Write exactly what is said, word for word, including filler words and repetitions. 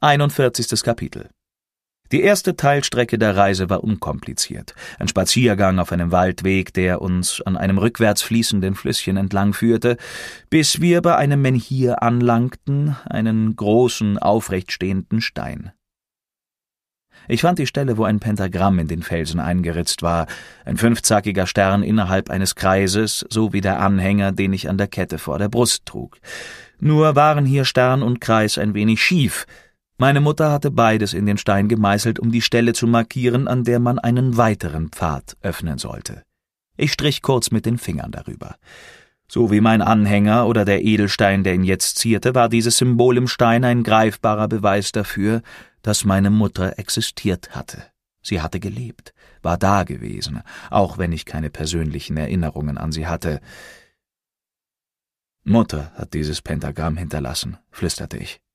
einundvierzigstes Kapitel. Die erste Teilstrecke der Reise war unkompliziert. Ein Spaziergang auf einem Waldweg, der uns an einem rückwärts fließenden Flüsschen entlang führte, bis wir bei einem Menhir anlangten, einen großen, aufrecht stehenden Stein. Ich fand die Stelle, wo ein Pentagramm in den Felsen eingeritzt war, ein fünfzackiger Stern innerhalb eines Kreises, so wie der Anhänger, den ich an der Kette vor der Brust trug. Nur waren hier Stern und Kreis ein wenig schief. Meine Mutter hatte beides in den Stein gemeißelt, um die Stelle zu markieren, an der man einen weiteren Pfad öffnen sollte. Ich strich kurz mit den Fingern darüber. So wie mein Anhänger oder der Edelstein, der ihn jetzt zierte, war dieses Symbol im Stein ein greifbarer Beweis dafür, dass meine Mutter existiert hatte. Sie hatte gelebt, war da gewesen, auch wenn ich keine persönlichen Erinnerungen an sie hatte. »Mutter hat dieses Pentagramm hinterlassen«, flüsterte ich.